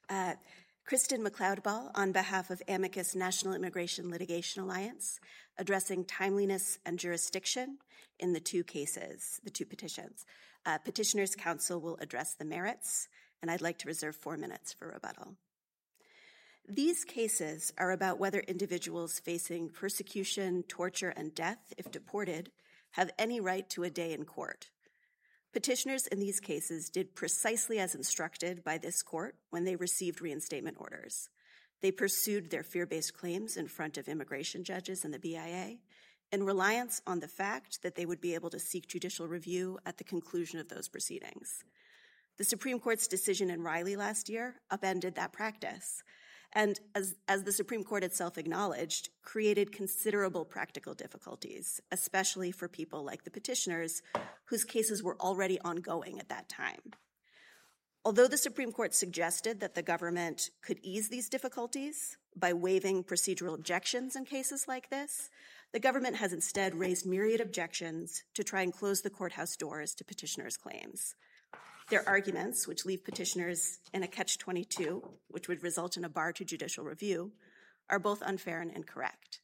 Kristen McLeod-Ball on behalf of Amicus National Immigration Litigation Alliance, addressing timeliness and jurisdiction in the two cases, the two petitions. Petitioners' counsel will address the merits, and I'd like to reserve 4 minutes for rebuttal. These cases are about whether individuals facing persecution, torture, and death, if deported, have any right to a day in court. Petitioners in these cases did precisely as instructed by this court when they received reinstatement orders. They pursued their fear-based claims in front of immigration judges and the BIA in reliance on the fact that they would be able to seek judicial review at the conclusion of those proceedings. The Supreme Court's decision in Riley last year upended that practice, and as the Supreme Court itself acknowledged, created considerable practical difficulties, especially for people like the petitioners whose cases were already ongoing at that time. Although the Supreme Court suggested that the government could ease these difficulties by waiving procedural objections in cases like this, the government has instead raised myriad objections to try and close the courthouse doors to petitioners' claims. Their arguments, which leave petitioners in a catch-22, which would result in a bar to judicial review, are both unfair and incorrect.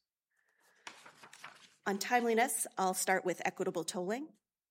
On timeliness, I'll start with equitable tolling.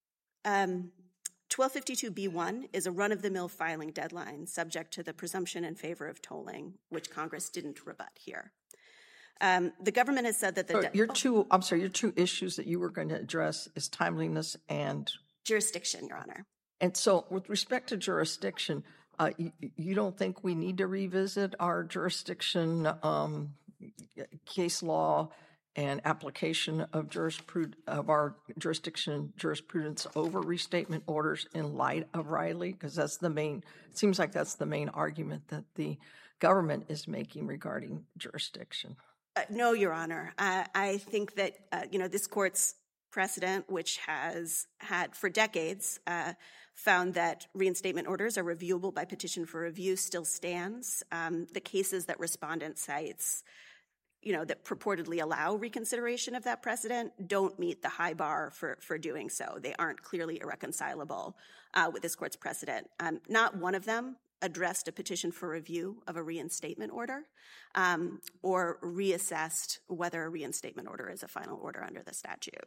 1252b1 is a run-of-the-mill filing deadline subject to the presumption in favor of tolling, which Congress didn't rebut here. The government has said that your two issues that you were going to address is timeliness and jurisdiction, Your Honor. And so with respect to jurisdiction, you don't think we need to revisit our jurisdiction case law and application of our jurisprudence over restatement orders in light of Riley? Because it seems like that's the main argument that the government is making regarding jurisdiction. No, Your Honor. I think that, this court's precedent, which has had for decades found that reinstatement orders are reviewable by petition for review, still stands. The cases that respondent cites, that purportedly allow reconsideration of that precedent don't meet the high bar for doing so. They aren't clearly irreconcilable with this court's precedent. Not one of them addressed a petition for review of a reinstatement order or reassessed whether a reinstatement order is a final order under the statute.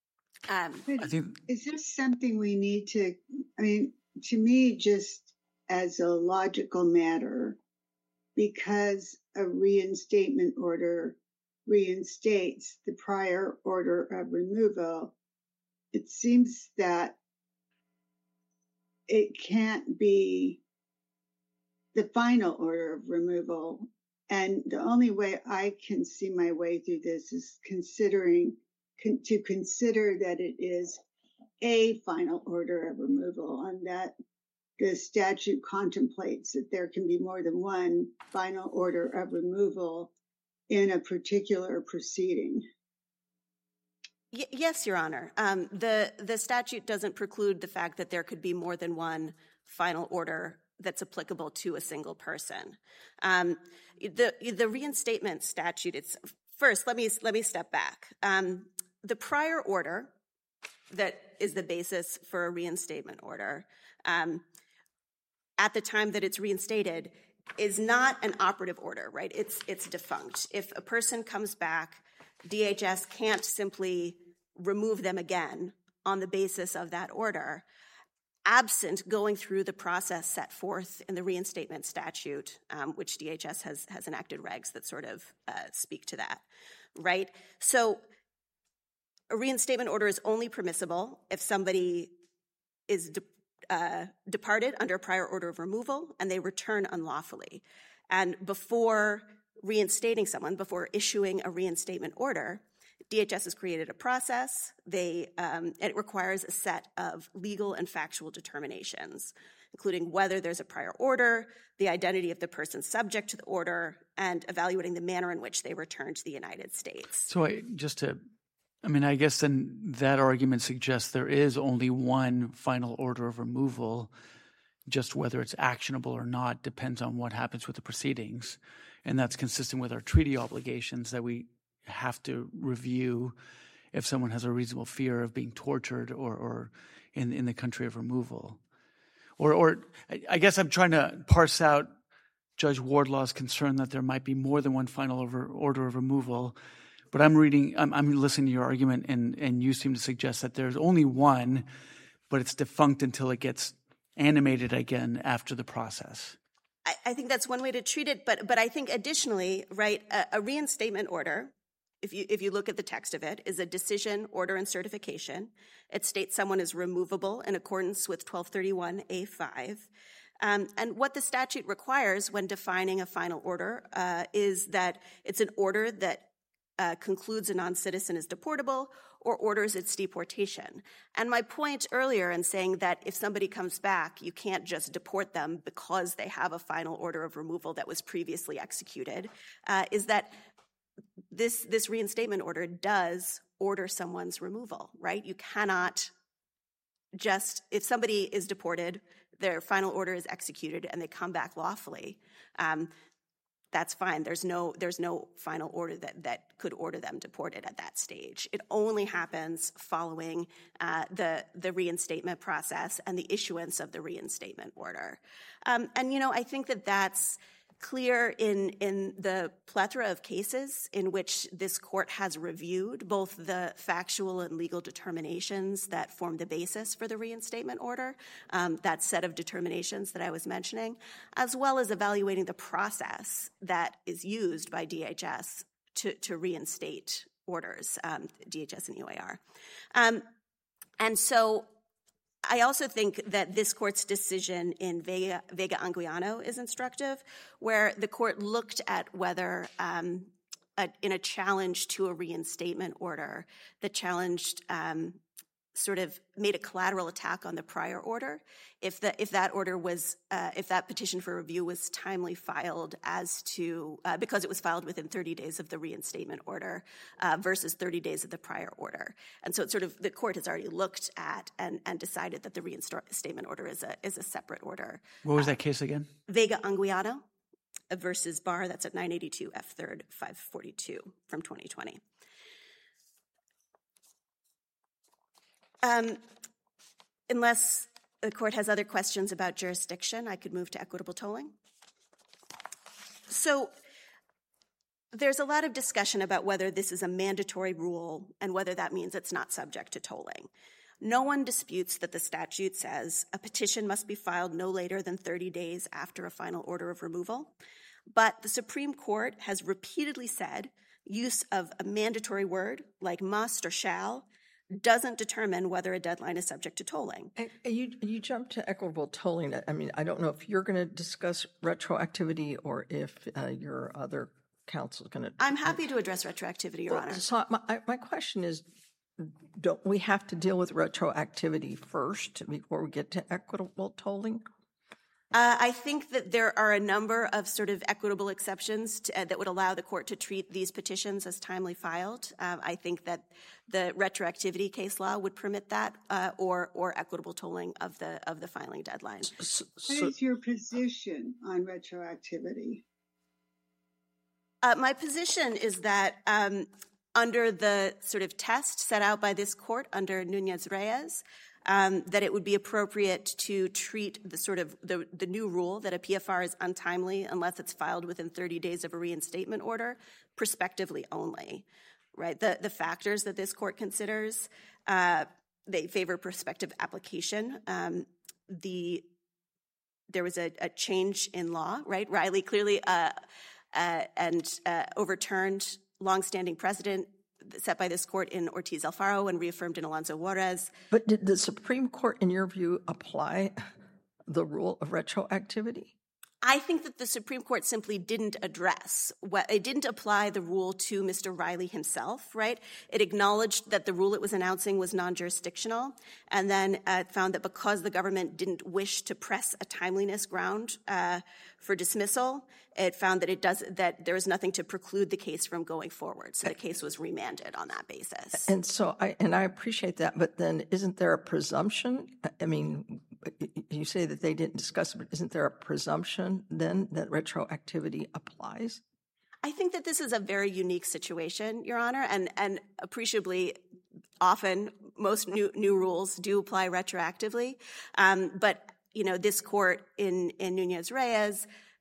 Is this something we need to, to me, just as a logical matter, because a reinstatement order reinstates the prior order of removal, it seems that it can't be the final order of removal. And the only way I can see my way through this is to consider that it is a final order of removal, and that the statute contemplates that there can be more than one final order of removal in a particular proceeding. Yes, Your Honor. The statute doesn't preclude the fact that there could be more than one final order that's applicable to a single person. The reinstatement statute, first, let me step back. The prior order that is the basis for a reinstatement order at the time that it's reinstated is not an operative order, right? It's defunct. If a person comes back, DHS can't simply remove them again on the basis of that order, absent going through the process set forth in the reinstatement statute, which DHS has enacted regs that sort of speak to that, right? So a reinstatement order is only permissible if somebody is departed under a prior order of removal and they return unlawfully. And before reinstating someone, before issuing a reinstatement order, DHS has created a process. It requires a set of legal and factual determinations, including whether there's a prior order, the identity of the person subject to the order, and evaluating the manner in which they return to the United States. So I guess then that argument suggests there is only one final order of removal, just whether it's actionable or not depends on what happens with the proceedings. And that's consistent with our treaty obligations that we have to review if someone has a reasonable fear of being tortured or in the country of removal. Or I guess I'm trying to parse out Judge Wardlaw's concern that there might be more than one final order of removal. But I'm listening to your argument, and you seem to suggest that there's only one, but it's defunct until it gets animated again after the process. I think that's one way to treat it, but I think additionally, right, a reinstatement order, if you look at the text of it, is a decision, order, and certification. It states someone is removable in accordance with 1231A5. And what the statute requires when defining a final order is that it's an order that concludes a non-citizen is deportable or orders its deportation. And my point earlier in saying that if somebody comes back, you can't just deport them because they have a final order of removal that was previously executed, is that this reinstatement order does order someone's removal, right? You cannot just, if somebody is deported, their final order is executed and they come back lawfully, that's fine. There's no final order that could order them deported at that stage. It only happens following the reinstatement process and the issuance of the reinstatement order. And I think that that's clear in the plethora of cases in which this court has reviewed both the factual and legal determinations that form the basis for the reinstatement order, that set of determinations that I was mentioning, as well as evaluating the process that is used by DHS to reinstate orders, DHS and UAR. And so I also think that this court's decision in Vega Anguiano is instructive, where the court looked at whether in a challenge to a reinstatement order, the challenged sort of made a collateral attack on the prior order. If that order was, if that petition for review was timely filed as to, because it was filed within 30 days of the reinstatement order versus 30 days of the prior order. And so it's sort of, the court has already looked at and decided that the reinstatement order is a separate order. What was that case again? Vega Anguiano versus Barr, that's at 982 F. 3rd 542 from 2020. Unless the court has other questions about jurisdiction, I could move to equitable tolling. So there's a lot of discussion about whether this is a mandatory rule and whether that means it's not subject to tolling. No one disputes that the statute says a petition must be filed no later than 30 days after a final order of removal. But the Supreme Court has repeatedly said use of a mandatory word like must or shall doesn't determine whether a deadline is subject to tolling. You jumped to equitable tolling. I mean, I don't know if you're going to discuss retroactivity or if your other counsel is going to. I'm happy to address retroactivity, Your Honor. So my question is, don't we have to deal with retroactivity first before we get to equitable tolling? I think that there are a number of sort of equitable exceptions that would allow the court to treat these petitions as timely filed. I think that the retroactivity case law would permit that, or equitable tolling of the filing deadline. What is your position on retroactivity? My position is that under the sort of test set out by this court under Nunez-Reyes, that it would be appropriate to treat the sort of the new rule that a PFR is untimely unless it's filed within 30 days of a reinstatement order, prospectively only, right? The factors that this court considers, they favor prospective application. There was a change in law, right? Riley clearly overturned longstanding precedent set by this court in Ortiz Alfaro and reaffirmed in Alonso Juarez. But did the Supreme Court, in your view, apply the rule of retroactivity? I think that the Supreme Court simply didn't address it didn't apply the rule to Mr. Riley himself, right? It acknowledged that the rule it was announcing was non-jurisdictional, and then found that because the government didn't wish to press a timeliness ground for dismissal, it found that there was nothing to preclude the case from going forward. So the case was remanded on that basis. And so I appreciate that, but then isn't there a presumption? I mean, you say that they didn't discuss it, but isn't there a presumption then that retroactivity applies? I think that this is a very unique situation, Your Honor, and appreciably often most new rules do apply retroactively. But, this court in Nunez-Reyes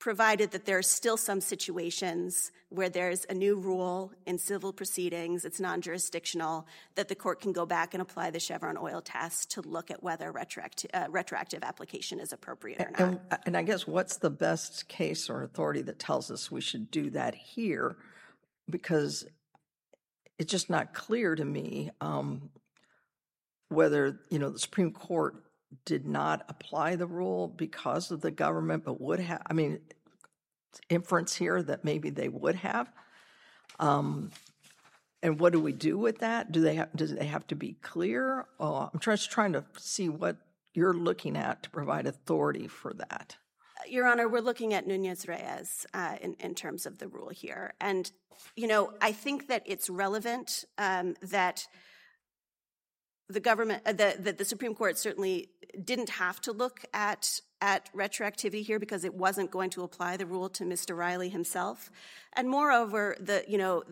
provided that there are still some situations where there's a new rule in civil proceedings, it's non-jurisdictional, that the court can go back and apply the Chevron oil test to look at whether retroactive application is appropriate or not. And I guess what's the best case or authority that tells us we should do that here? Because it's just not clear to me whether, the Supreme Court did not apply the rule because of the government, but would have. I mean, inference here that maybe they would have. And what do we do with that? Do they have to be clear? I'm just trying to see what you're looking at to provide authority for that. Your Honor, we're looking at Nunez-Reyes in terms of the rule here. And, I think that it's relevant that the government, that the Supreme Court certainly didn't have to look at retroactivity here because it wasn't going to apply the rule to Mr. Riley himself. And moreover, the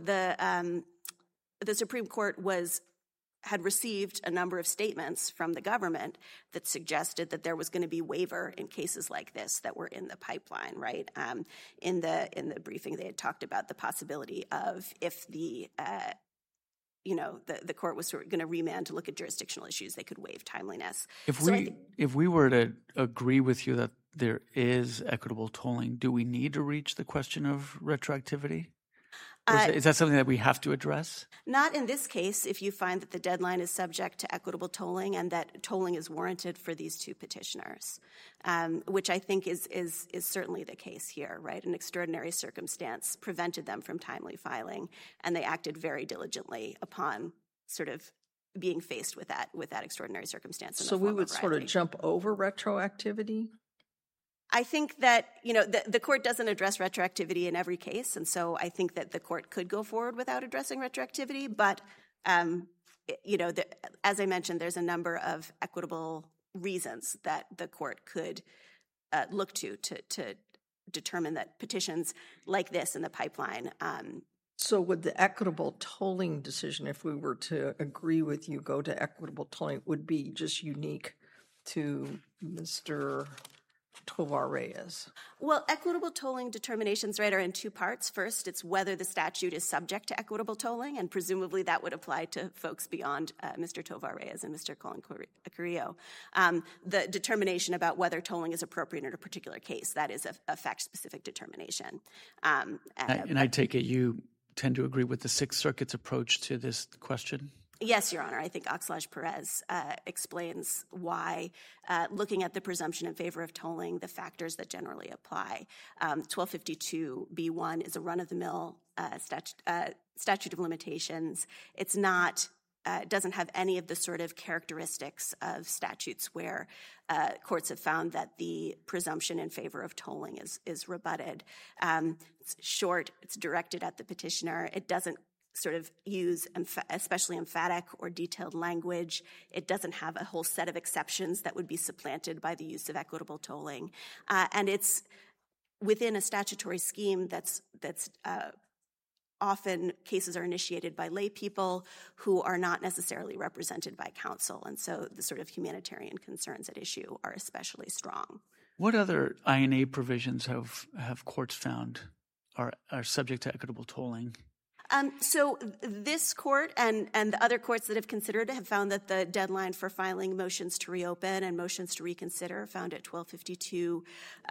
Supreme Court had received a number of statements from the government that suggested that there was going to be waiver in cases like this that were in the pipeline, right? In the briefing, they had talked about the possibility of if the court was sort of going to remand to look at jurisdictional issues, they could waive timeliness. If we were to agree with you that there is equitable tolling, do we need to reach the question of retroactivity? Is that something that we have to address? Not in this case, if you find that the deadline is subject to equitable tolling and that tolling is warranted for these two petitioners, which I think is certainly the case here, right? An extraordinary circumstance prevented them from timely filing, and they acted very diligently upon sort of being faced with that extraordinary circumstance. So we would sort of jump over retroactivity? I think that, the court doesn't address retroactivity in every case, and so I think that the court could go forward without addressing retroactivity. But, as I mentioned, there's a number of equitable reasons that the court could look to determine that petitions like this in the pipeline. So would the equitable tolling decision, if we were to agree with you, go to equitable tolling, would be just unique to Mr. Tovar-Reyes? Well, equitable tolling determinations, right, are in two parts. First, it's whether the statute is subject to equitable tolling, and presumably that would apply to folks beyond Mr. Tovar-Reyes and Mr. Colin Carrillo. The determination about whether tolling is appropriate in a particular case, that is a fact-specific determination. And I take it you tend to agree with the Sixth Circuit's approach to this question? Yes, Your Honor. I think Oxlage-Perez explains why, looking at the presumption in favor of tolling, the factors that generally apply. 1252b1 is a run-of-the-mill statute of limitations. It's not doesn't have any of the sort of characteristics of statutes where courts have found that the presumption in favor of tolling is rebutted. It's short. It's directed at the petitioner. It doesn't sort of use especially emphatic or detailed language. It doesn't have a whole set of exceptions that would be supplanted by the use of equitable tolling. And it's within a statutory scheme that's often cases are initiated by lay people who are not necessarily represented by counsel. And so the sort of humanitarian concerns at issue are especially strong. What other INA provisions have courts found are subject to equitable tolling? So this court and the other courts that have considered it have found that the deadline for filing motions to reopen and motions to reconsider found at 1252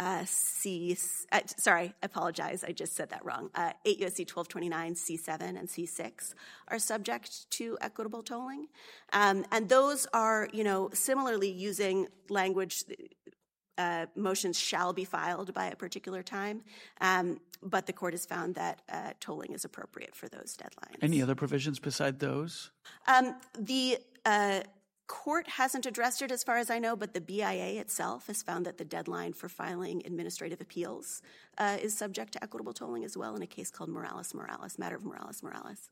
sorry, I apologize. I just said that wrong. 8 U.S.C. 1229 C7 and C6 are subject to equitable tolling. And those are, similarly using language motions shall be filed by a particular time, but the court has found that tolling is appropriate for those deadlines. Any other provisions beside those? The court hasn't addressed it as far as I know, but the BIA itself has found that the deadline for filing administrative appeals is subject to equitable tolling as well in a case called Morales-Morales, matter of Morales-Morales.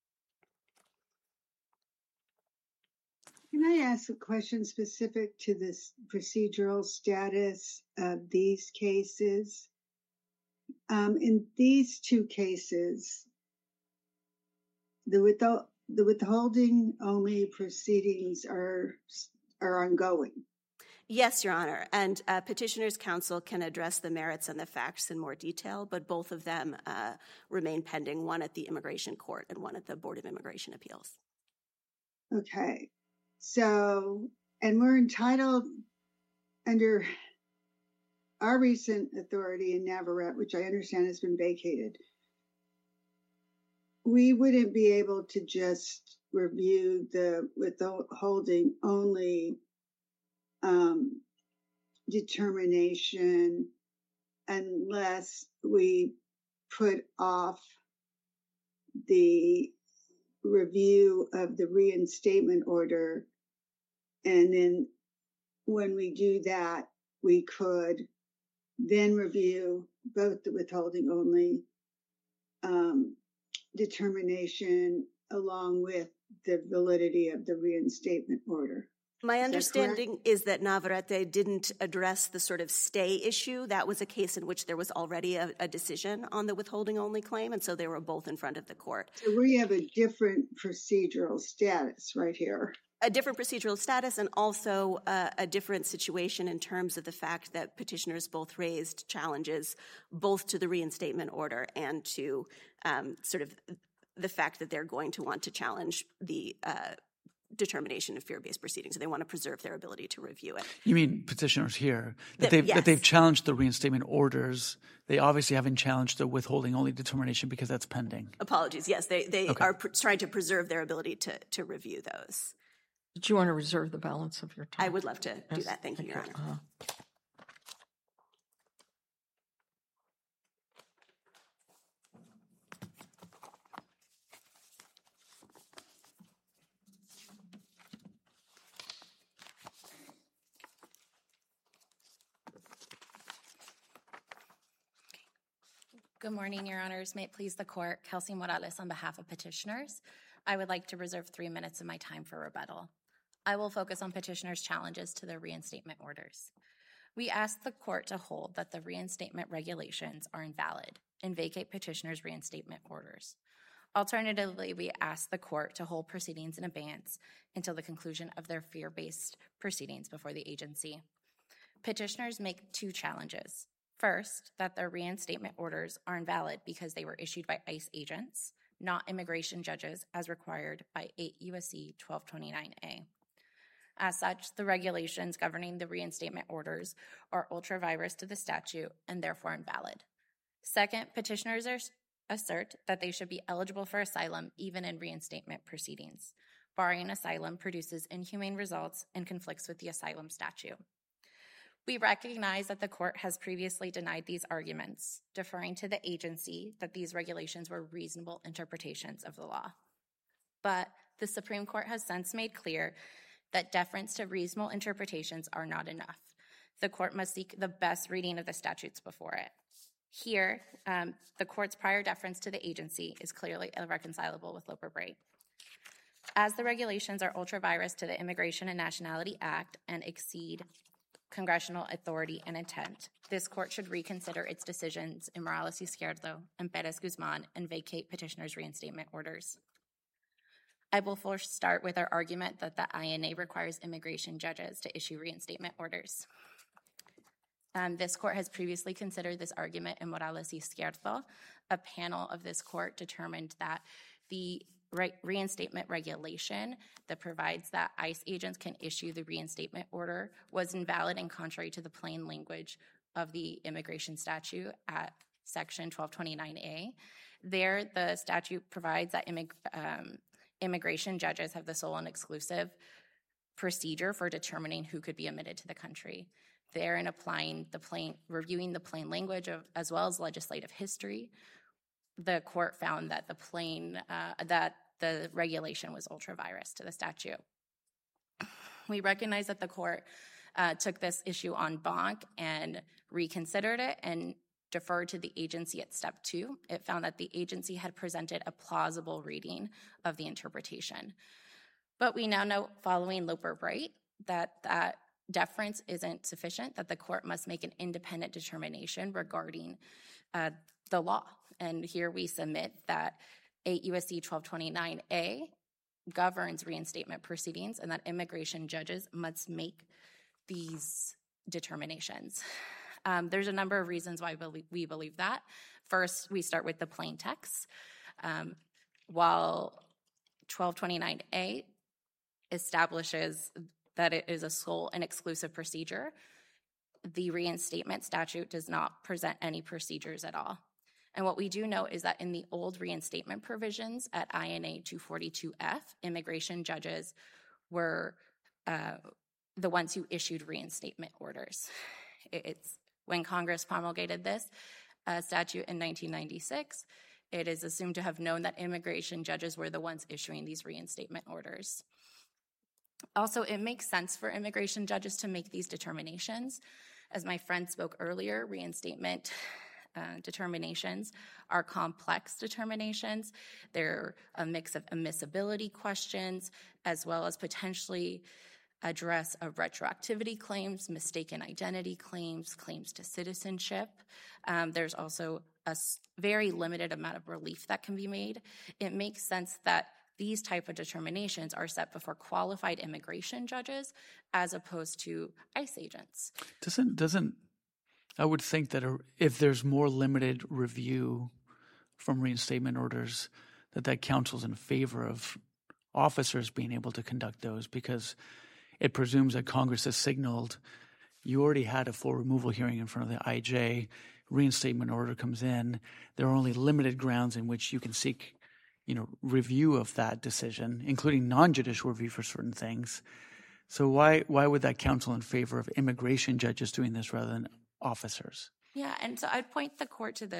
Can I ask a question specific to this procedural status of these cases? In these two cases, the withholding only proceedings are ongoing. Yes, Your Honor. And Petitioner's counsel can address the merits and the facts in more detail, but both of them remain pending, one at the Immigration Court and one at the Board of Immigration Appeals. Okay. So, and we're entitled under our recent authority in Navarrete, which I understand has been vacated, we wouldn't be able to just review the withholding only determination unless we put off the review of the reinstatement order. And then when we do that, we could then review both the withholding only determination along with the validity of the reinstatement order. My understanding is that Navarrete didn't address the sort of stay issue. That was a case in which there was already a decision on the withholding only claim, and so they were both in front of the court. So we have a different procedural status right here. A different procedural status and also a different situation in terms of the fact that petitioners both raised challenges both to the reinstatement order and to sort of the fact that they're going to want to challenge the determination of fear-based proceedings. So they want to preserve their ability to review it. You mean petitioners here? That yes. they've challenged the reinstatement orders. They obviously haven't challenged the withholding only determination because that's pending. Apologies. Yes, they are trying to preserve their ability to review those. Did you want to reserve the balance of your time? I would love to do that. Thank you, Your Honor. Good morning, Your Honors. May it please the Court, Kelsey Morales on behalf of petitioners. I would like to reserve 3 minutes of my time for rebuttal. I will focus on petitioners' challenges to the reinstatement orders. We ask the Court to hold that the reinstatement regulations are invalid and vacate petitioners' reinstatement orders. Alternatively, we ask the Court to hold proceedings in abeyance until the conclusion of their fear-based proceedings before the agency. Petitioners make 2 challenges. First, that their reinstatement orders are invalid because they were issued by ICE agents, not immigration judges as required by 8 U.S.C. 1229A. As such, the regulations governing the reinstatement orders are ultra-virus to the statute and therefore invalid. Second, petitioners assert that they should be eligible for asylum even in reinstatement proceedings. Barring asylum produces inhumane results and conflicts with the asylum statute. We recognize that the Court has previously denied these arguments, deferring to the agency that these regulations were reasonable interpretations of the law. But the Supreme Court has since made clear that deference to reasonable interpretations are not enough. The Court must seek the best reading of the statutes before it. Here, the Court's prior deference to the agency is clearly irreconcilable with Loper-Bright. As the regulations are ultra-virus to the Immigration and Nationality Act and exceed congressional authority and intent, this Court should reconsider its decisions in Morales-Izquierdo and Perez-Guzman and vacate petitioners' reinstatement orders. I will first start with our argument that the INA requires immigration judges to issue reinstatement orders. This Court has previously considered this argument in Morales-Izquierdo. A panel of this Court determined that the reinstatement regulation that provides that ICE agents can issue the reinstatement order was invalid and contrary to the plain language of the immigration statute at Section 1229A. There, the statute provides that immigration judges have the sole and exclusive procedure for determining who could be admitted to the country. There, in reviewing the plain language as well as legislative history, the Court found that the regulation was ultra-virus to the statute. We recognize that the Court took this issue en banc and reconsidered it and deferred to the agency at step 2. It found that the agency had presented a plausible reading of the interpretation. But we now know, following Loper-Bright, that deference isn't sufficient, that the Court must make an independent determination regarding the law. And here we submit that 8 U.S.C. 1229A governs reinstatement proceedings and that immigration judges must make these determinations. There's a number of reasons why we believe that. First, we start with the plain text. While 1229A establishes that it is a sole and exclusive procedure, the reinstatement statute does not present any procedures at all. And what we do know is that in the old reinstatement provisions at INA 242F, immigration judges were the ones who issued reinstatement orders. It's when Congress promulgated this statute in 1996, it is assumed to have known that immigration judges were the ones issuing these reinstatement orders. Also, it makes sense for immigration judges to make these determinations. As my friend spoke earlier, reinstatement determinations are complex determinations. They're a mix of admissibility questions, as well as potentially address of retroactivity claims, mistaken identity claims, claims to citizenship. There's also a very limited amount of relief that can be made. It makes sense that these type of determinations are set before qualified immigration judges as opposed to ICE agents. Doesn't I would think that if there's more limited review from reinstatement orders, that counsels in favor of officers being able to conduct those, because it presumes that Congress has signaled you already had a full removal hearing in front of the IJ, reinstatement order comes in, there are only limited grounds in which you can seek, review of that decision, including non-judicial review for certain things. So why would that counsel in favor of immigration judges doing this rather than officers? Yeah, and so I'd point the court to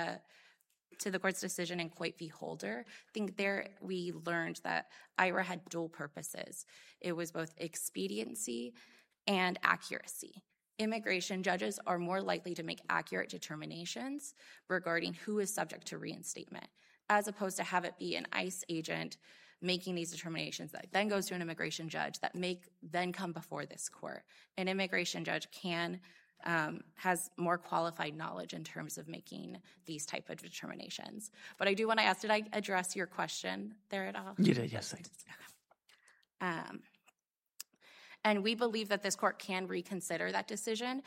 the court's decision in Coit v. Holder. I think there we learned that IRA had dual purposes. It was both expediency and accuracy. Immigration judges are more likely to make accurate determinations regarding who is subject to reinstatement, as opposed to have it be an ICE agent making these determinations that then goes to an immigration judge that then come before this court. An immigration judge has more qualified knowledge in terms of making these type of determinations. But I do want to ask, did I address your question there at all? You did, yes. I did. Okay. And we believe that this court can reconsider that decision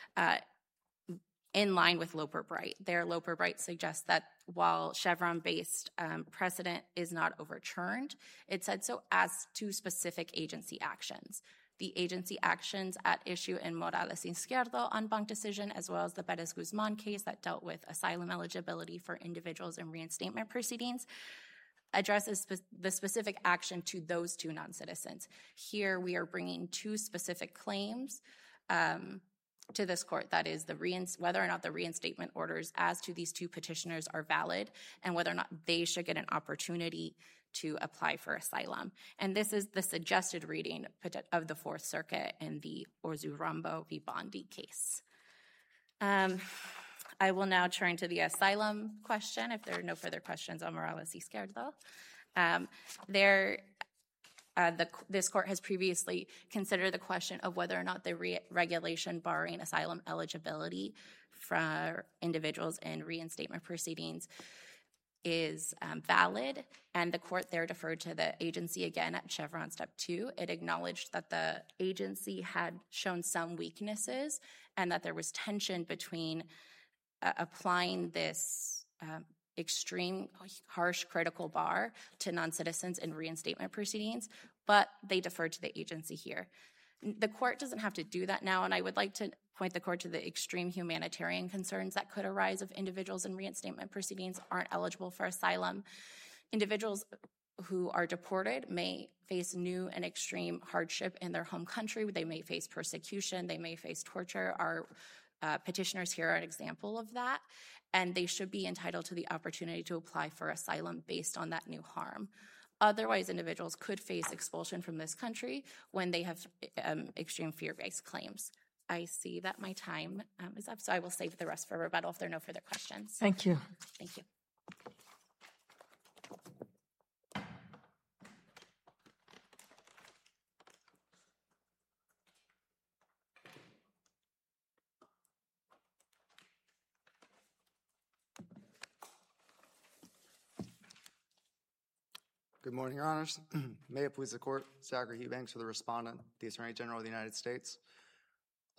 in line with Loper-Bright. Loper-Bright suggests that while Chevron-based precedent is not overturned, it said so as to specific agency actions. The agency actions at issue in Morales-Izquierdo en banc decision, as well as the Perez-Guzman case that dealt with asylum eligibility for individuals in reinstatement proceedings, addresses the specific action to those two non-citizens. Here we are bringing two specific claims to this court, that is whether or not the reinstatement orders as to these two petitioners are valid and whether or not they should get an opportunity to apply for asylum. And this is the suggested reading of the Fourth Circuit in the Orzurambo v. Bondi case. I will now turn to the asylum question, if there are no further questions on Morales-Izquierdo. This court has previously considered the question of whether or not the regulation barring asylum eligibility for individuals in reinstatement proceedings is valid, and the court there deferred to the agency again at Chevron Step 2. It acknowledged that the agency had shown some weaknesses and that there was tension between applying this extreme, harsh, critical bar to non-citizens in reinstatement proceedings, but they deferred to the agency here. The court doesn't have to do that now, and I would like to point the court to the extreme humanitarian concerns that could arise if individuals in reinstatement proceedings aren't eligible for asylum. Individuals who are deported may face new and extreme hardship in their home country. They may face persecution. They may face torture. Our petitioners here are an example of that, and they should be entitled to the opportunity to apply for asylum based on that new harm. Otherwise, individuals could face expulsion from this country when they have extreme fear-based claims. I see that my time is up, so I will save the rest for rebuttal if there are no further questions. Thank you. Thank you. Good morning, Your Honors. May it please the Court, Zachary Eubanks for the respondent, the Attorney General of the United States.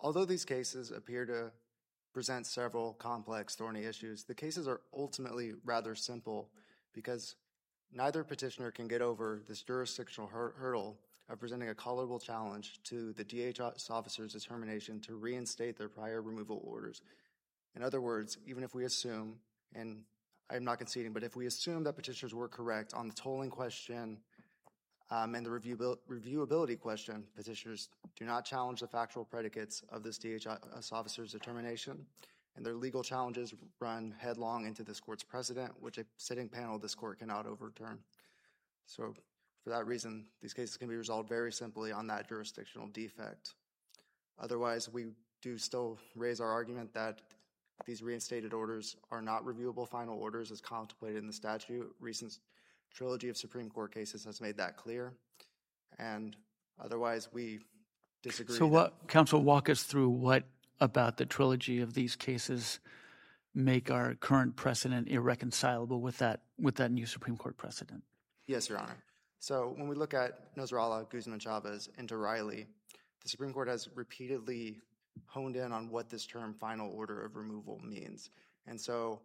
Although these cases appear to present several complex, thorny issues, the cases are ultimately rather simple because neither petitioner can get over this jurisdictional hurdle of presenting a colorable challenge to the DHS officer's determination to reinstate their prior removal orders. In other words, even if we assume, and I'm not conceding, but if we assume that petitioners were correct on the tolling question and the reviewability question, petitioners do not challenge the factual predicates of this DHS officer's determination, and their legal challenges run headlong into this court's precedent, which a sitting panel of this court cannot overturn. So for that reason, these cases can be resolved very simply on that jurisdictional defect. Otherwise, we do still raise our argument that these reinstated orders are not reviewable final orders as contemplated in the statute. Recent trilogy of Supreme Court cases has made that clear. And otherwise, we disagree. So counsel, walk us through what about the trilogy of these cases make our current precedent irreconcilable with that new Supreme Court precedent? Yes, Your Honor. So when we look at Nasrallah, Guzman-Chavez, and Riley, the Supreme Court has repeatedly honed in on what this term final order of removal means. And so...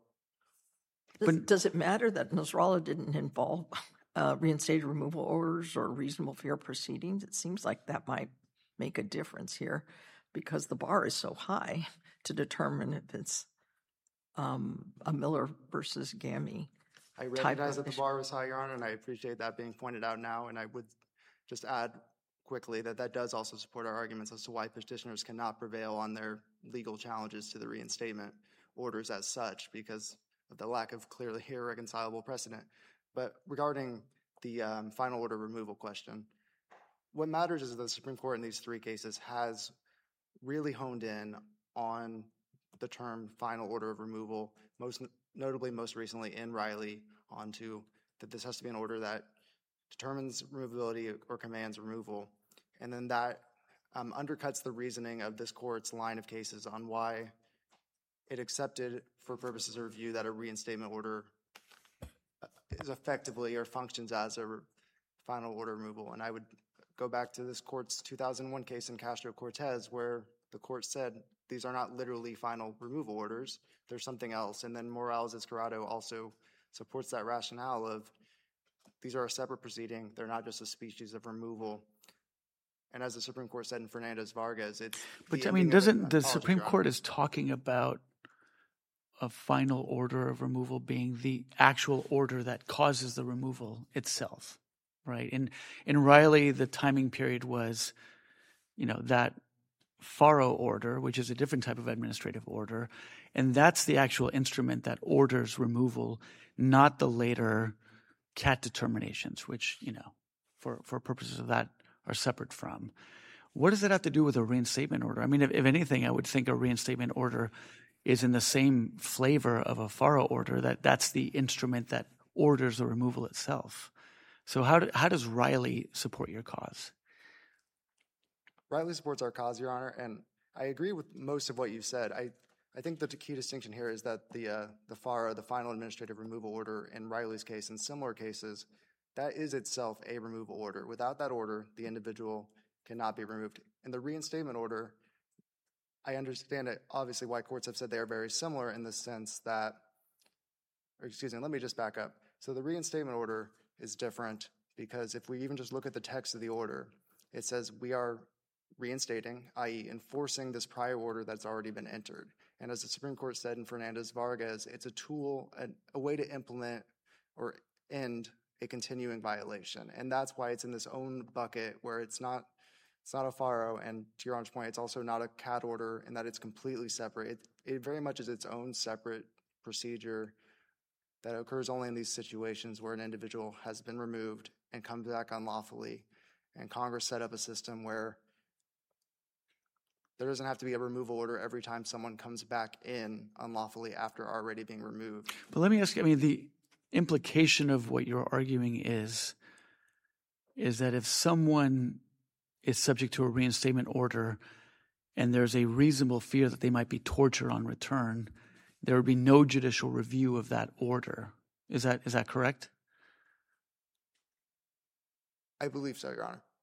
Does it matter that Nasrallah didn't involve reinstated removal orders or reasonable fair proceedings? It seems like that might make a difference here because the bar is so high to determine if it's a Miller versus Gammy. I recognize that the bar was high, Your Honor, and I appreciate that being pointed out now. And I would just add quickly that does also support our arguments as to why petitioners cannot prevail on their legal challenges to the reinstatement orders as such because of the lack of clearly irreconcilable precedent. But regarding the final order removal question, what matters is that the Supreme Court in these three cases has really honed in on the term final order of removal, most notably, most recently in Riley, onto that this has to be an order that determines removability or commands removal. And then that undercuts the reasoning of this court's line of cases on why it accepted for purposes of review that a reinstatement order is effectively or functions as a final order removal. And I would go back to this court's 2001 case in Castro-Cortez where the court said these are not literally final removal orders. There's something else. And then Morales-Escarado also supports that rationale of these are a separate proceeding. They're not just a species of removal. And as the Supreme Court said in Fernandez-Vargas, it's... But I mean, doesn't the Supreme Court is talking about a final order of removal being the actual order that causes the removal itself, right? In Riley, the timing period was, that FARO order, which is a different type of administrative order, and that's the actual instrument that orders removal, not the later CAT determinations, which, for purposes of that are separate from. What does that have to do with a reinstatement order? I mean, if anything, I would think a reinstatement order is in the same flavor of a FARO order, that's the instrument that orders the removal itself. So how does Riley support your cause? Riley supports our cause, Your Honor, and I agree with most of what you said. I think the key distinction here is that the FARO, the final administrative removal order in Riley's case and similar cases, that is itself a removal order. Without that order, the individual cannot be removed. In the reinstatement order, I understand it, obviously why courts have said they are very similar in the sense that, let me just back up. So the reinstatement order is different because if we even just look at the text of the order, it says we are reinstating, i.e. enforcing this prior order that's already been entered. And as the Supreme Court said in Fernandez-Vargas, it's a tool, a way to implement or end a continuing violation. And that's why it's in this own bucket where it's not a FARO, and to Your Honor's point, it's also not a CAT order in that it's completely separate. It very much is its own separate procedure that occurs only in these situations where an individual has been removed and comes back unlawfully. And Congress set up a system where there doesn't have to be a removal order every time someone comes back in unlawfully after already being removed. But let me ask you, the implication of what you're arguing is that if someone is subject to a reinstatement order and there's a reasonable fear that they might be tortured on return, there would be no judicial review of that order. Is that correct? I believe so, Your Honor.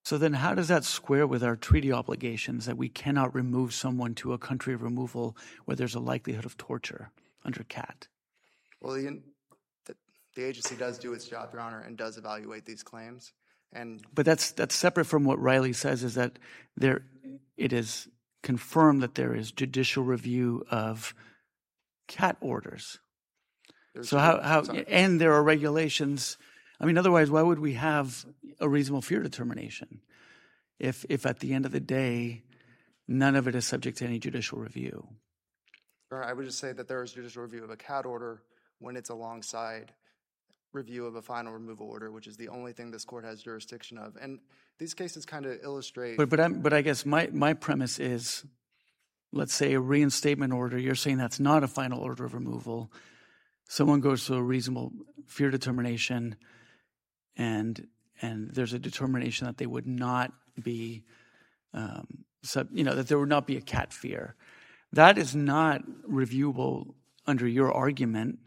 So then how does that square with our treaty obligations that we cannot remove someone to a country of removal where there's a likelihood of torture under CAT? Well, the agency does do its job, Your Honor, and does evaluate these claims. But that's separate from what Riley says, is that it is confirmed that there is judicial review of CAT orders. So and there are regulations. I mean, otherwise, why would we have a reasonable fear determination if at the end of the day, none of it is subject to any judicial review? I would just say that there is judicial review of a CAT order when it's alongside review of a final removal order, which is the only thing this court has jurisdiction of. And these cases kind of illustrate. But I guess my premise is, let's say a reinstatement order. You're saying that's not a final order of removal. Someone goes to a reasonable fear determination, and there's a determination that they would not be, that there would not be a CAT fear. That is not reviewable under your argument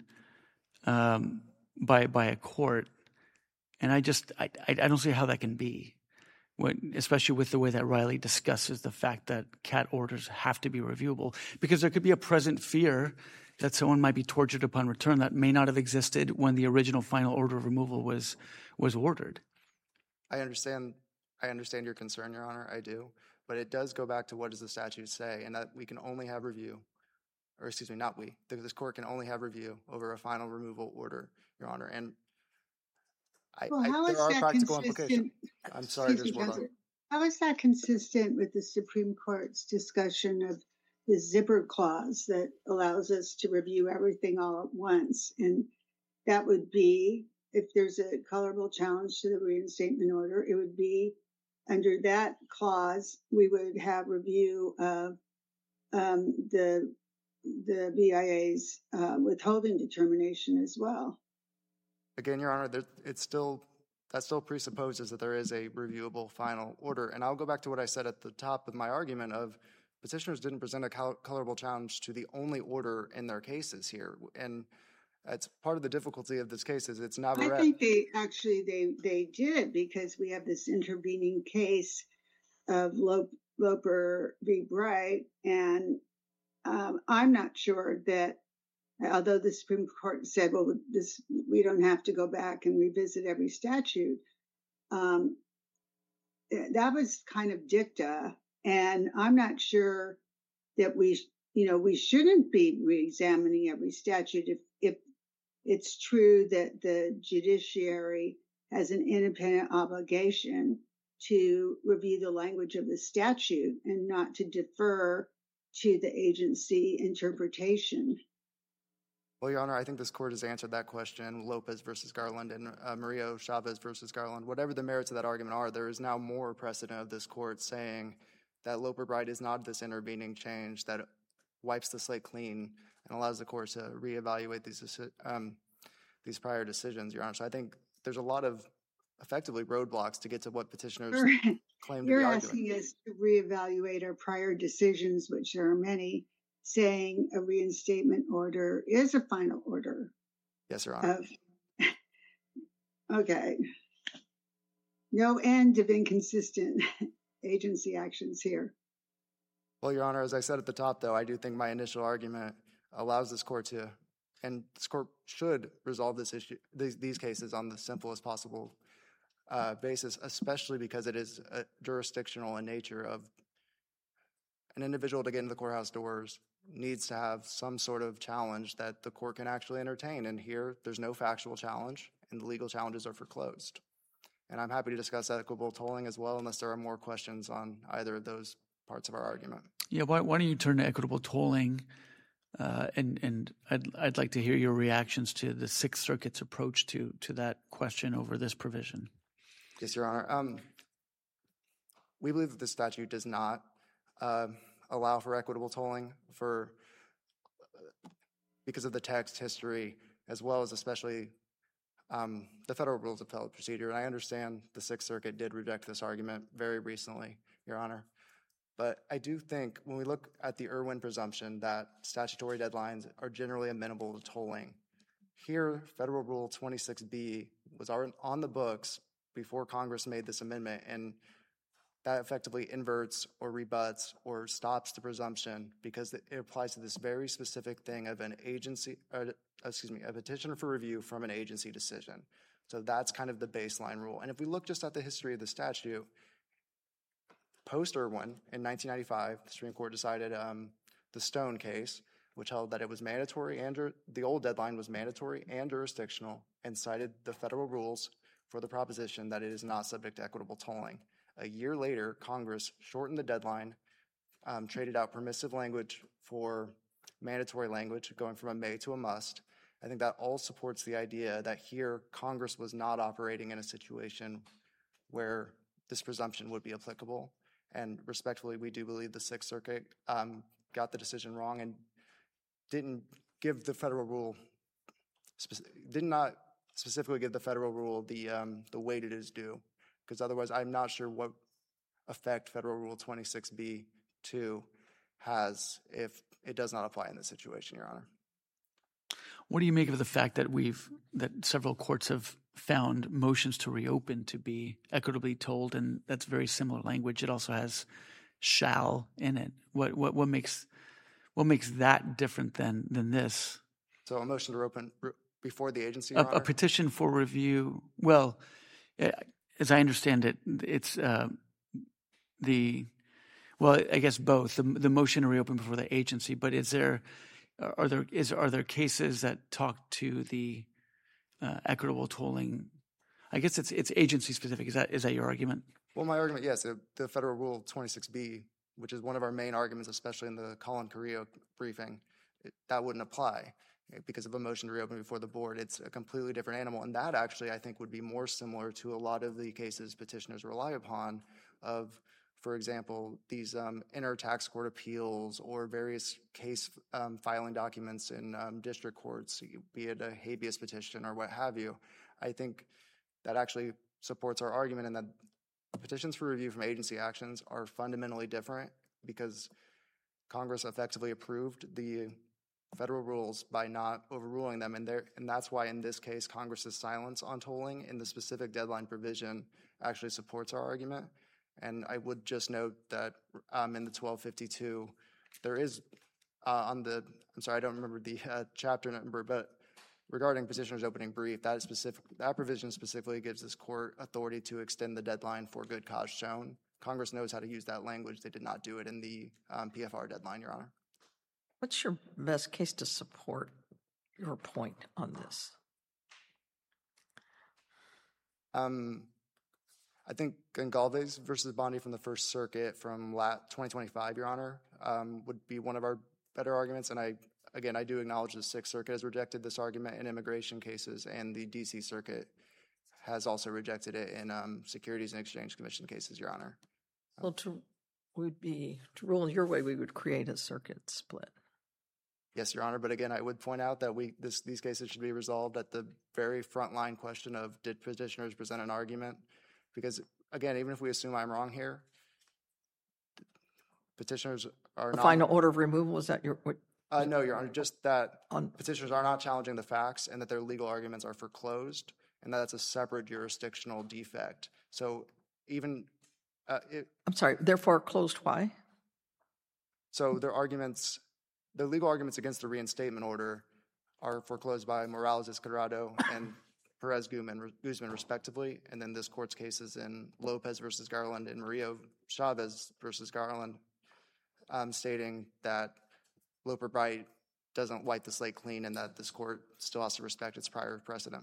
by a court, and I don't see how that can be, especially with the way that Riley discusses the fact that CAT orders have to be reviewable, because there could be a present fear that someone might be tortured upon return that may not have existed when the original final order of removal was ordered. I understand your concern, Your Honor, I do. But it does go back to what does the statute say, and that we can only have review, or excuse me, not we. This court can only have review over a final removal order, Your Honor. And there are practical implications. I'm sorry, there's more. How is that consistent with the Supreme Court's discussion of the zipper clause that allows us to review everything all at once? And that would be, if there's a colorable challenge to the reinstatement order, it would be under that clause, we would have review of the BIA's withholding determination as well. Again, Your Honor, that still presupposes that there is a reviewable final order. And I'll go back to what I said at the top of my argument of petitioners didn't present a colorable challenge to the only order in their cases here. And that's part of the difficulty of this case is it's not. I think they did, because we have this intervening case of Loper v. Bright, and I'm not sure that, although the Supreme Court said, well, we don't have to go back and revisit every statute, that was kind of dicta, and I'm not sure that we shouldn't be re-examining every statute if it's true that the judiciary has an independent obligation to review the language of the statute and not to defer to the agency interpretation. Well, Your Honor, I think this court has answered that question, Lopez versus Garland and Murillo Chavez versus Garland. Whatever the merits of that argument are, there is now more precedent of this court saying that Loper Bright is not this intervening change that wipes the slate clean and allows the court to reevaluate these prior decisions, Your Honor. So I think there's a lot of effectively roadblocks to get to what petitioners claim to be arguing. You're asking us to reevaluate our prior decisions, which there are many, saying a reinstatement order is a final order. Yes, Your Honor. Okay. No end of inconsistent agency actions here. Well, Your Honor, as I said at the top, though, I do think my initial argument allows this court to, and this court should resolve this issue, these cases on the simplest possible basis, especially because it is jurisdictional in nature. Of an individual to get into the courthouse doors needs to have some sort of challenge that the court can actually entertain. And here, there's no factual challenge, and the legal challenges are foreclosed. And I'm happy to discuss equitable tolling as well, unless there are more questions on either of those parts of our argument. Yeah, why don't you turn to equitable tolling? And I'd like to hear your reactions to the Sixth Circuit's approach to that question over this provision. Yes, Your Honor. We believe that the statute does not allow for equitable tolling because of the text, history, as well as especially the Federal Rules of Appellate Procedure. And I understand the Sixth Circuit did reject this argument very recently, Your Honor. But I do think when we look at the Irwin presumption that statutory deadlines are generally amenable to tolling, here Federal Rule 26B was on the books before Congress made this amendment, and that effectively inverts or rebuts or stops the presumption because it applies to this very specific thing of an a petition for review from an agency decision. So that's kind of the baseline rule. And if we look just at the history of the statute, post-Irwin in 1995, the Supreme Court decided the Stone case, which held that it was mandatory and the old deadline was mandatory and jurisdictional, and cited the federal rules for the proposition that it is not subject to equitable tolling. A year later, Congress shortened the deadline, traded out permissive language for mandatory language, going from a may to a must. I think that all supports the idea that here Congress was not operating in a situation where this presumption would be applicable. And respectfully, we do believe the Sixth Circuit got the decision wrong and didn't give the federal rule, did not specifically give the federal rule the weight it is due. Because otherwise, I'm not sure what effect Federal Rule 26B-2 has if it does not apply in this situation, Your Honor. What do you make of the fact that several courts have found motions to reopen to be equitably tolled, and that's very similar language? It also has "shall" in it. What makes that different than this? So a motion to reopen before the agency, Your Honor? A petition for review. Well, as I understand it, it's I guess both the motion to reopen before the agency. But are there cases that talk to the equitable tolling? I guess it's agency specific. Is that your argument? Well, my argument, yes. The Federal Rule 26B, which is one of our main arguments, especially in the Colin Carrillo briefing, that wouldn't apply. Because of a motion to reopen before the board, it's a completely different animal. And that actually, I think, would be more similar to a lot of the cases petitioners rely upon of, for example, these inter-tax court appeals or various case filing documents in district courts, be it a habeas petition or what have you. I think that actually supports our argument in that petitions for review from agency actions are fundamentally different because Congress effectively approved the federal rules by not overruling them, and that's why in this case Congress's silence on tolling in the specific deadline provision actually supports our argument. And I would just note that in the 1252 there is I don't remember the chapter number, but regarding petitioner's opening brief, that provision specifically gives this court authority to extend the deadline for good cause shown. Congress knows how to use that language. They did not do it in the PFR deadline, Your Honor. What's your best case to support your point on this? I think Gonçalves versus Bondi from the First Circuit from 2025, Your Honor, would be one of our better arguments. And I do acknowledge the Sixth Circuit has rejected this argument in immigration cases, and the D.C. Circuit has also rejected it in Securities and Exchange Commission cases, Your Honor. Well, to rule your way, we would create a circuit split. Yes, Your Honor, but again, I would point out that these cases should be resolved at the very front line question of did petitioners present an argument? Because again, even if we assume I'm wrong here, petitioners are not— A final order of removal, is that your— No, Your Honor, just that petitioners are not challenging the facts and that their legal arguments are foreclosed, and that's a separate jurisdictional defect. So even— I'm sorry, they're foreclosed, why? So their legal arguments against the reinstatement order are foreclosed by Morales-Escarado and Perez-Guzman respectively, and then this court's cases in Lopez versus Garland and Murillo-Chavez versus Garland stating that Loper-Bright doesn't wipe the slate clean and that this court still has to respect its prior precedent.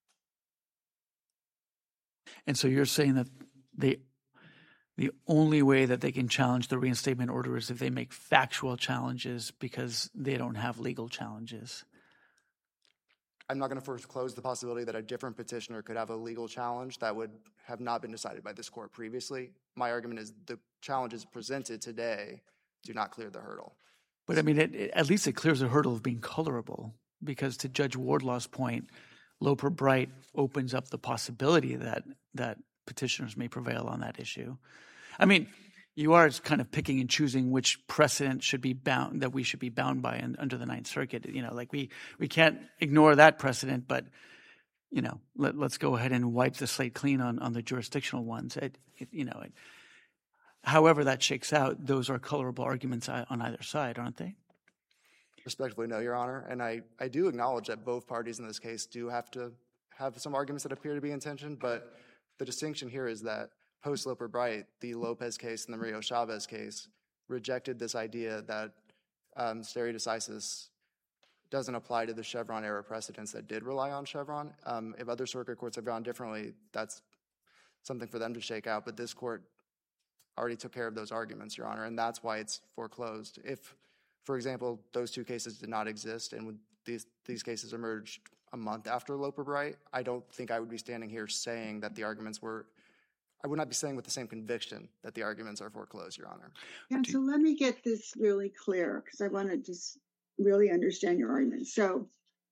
And so you're saying that the only way that they can challenge the reinstatement order is if they make factual challenges because they don't have legal challenges. I'm not going to foreclose the possibility that a different petitioner could have a legal challenge that would have not been decided by this court previously. My argument is the challenges presented today do not clear the hurdle. But I mean, at least it clears the hurdle of being colorable, because to Judge Wardlaw's point, Loper-Bright opens up the possibility that petitioners may prevail on that issue. I mean, you are kind of picking and choosing which precedent should be bound, that we should be bound by under the Ninth Circuit. You know, like we can't ignore that precedent, but you know, let's go ahead and wipe the slate clean on the jurisdictional ones. however that shakes out, those are colorable arguments on either side, aren't they? Respectfully, no, Your Honor. And I do acknowledge that both parties in this case do have to have some arguments that appear to be in tension, but the distinction here is that post-Loper-Bright, the Lopez case and the Murillo-Chavez case rejected this idea that stare decisis doesn't apply to the Chevron-era precedents that did rely on Chevron. If other circuit courts have gone differently, that's something for them to shake out, but this court already took care of those arguments, Your Honor, and that's why it's foreclosed. If, for example, those two cases did not exist and these cases emerged a month after Loper-Bright, I don't think I would be standing here saying that the arguments were, I would not be saying with the same conviction that the arguments are foreclosed, Your Honor. Yeah, so let me get this really clear because I want to just really understand your argument. So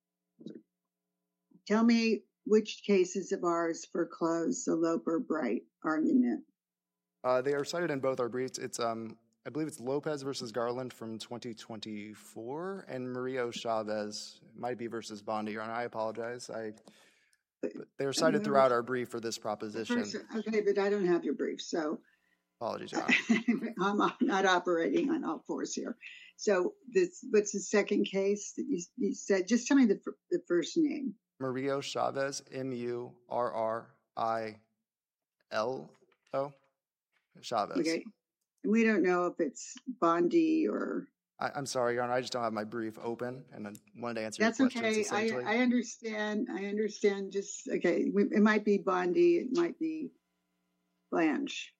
tell me which cases of ours foreclosed the Loper-Bright argument. They are cited in both our briefs. It's I believe it's Lopez versus Garland from 2024, and Murillo-Chavez might be versus Bondi, Your Honor. I apologize. They are cited throughout our brief for this proposition. Okay, but I don't have your brief, so apologies, Your Honor. I'm not operating on all fours here. So what's the second case that you said? Just tell me the first name. Murillo-Chavez, Murrillo. Chavez. Okay. We don't know if it's Bondi or... I'm sorry, Your Honor. I just don't have my brief open, and I wanted to answer That's your questions. That's okay. I understand. Just, okay. It might be Bondi. It might be Blanche.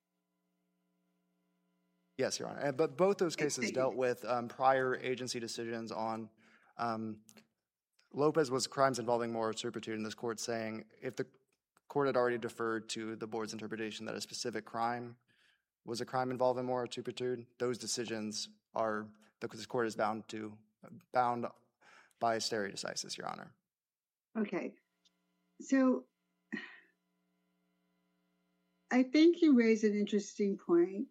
Yes, Your Honor. But both those cases dealt with prior agency decisions on... Lopez was crimes involving moral turpitude, and this court saying if the court had already deferred to the board's interpretation that a specific crime was a crime involving moral turpitude, those decisions are, this court is bound by stare decisis, Your Honor. Okay. So I think you raise an interesting point.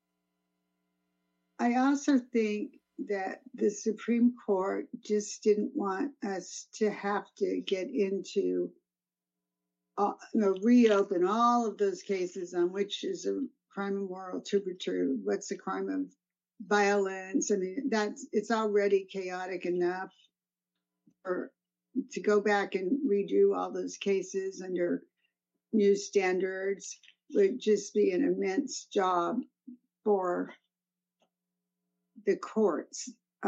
I also think that the Supreme Court just didn't want us to have to get into, reopen all of those cases on which is a crime of moral turpitude, what's a crime of violence. I mean, it's already chaotic enough to go back and redo all those cases under new standards would just be an immense job for the courts.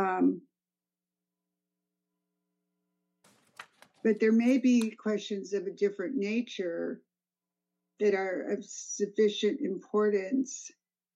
But there may be questions of a different nature that are of sufficient importance.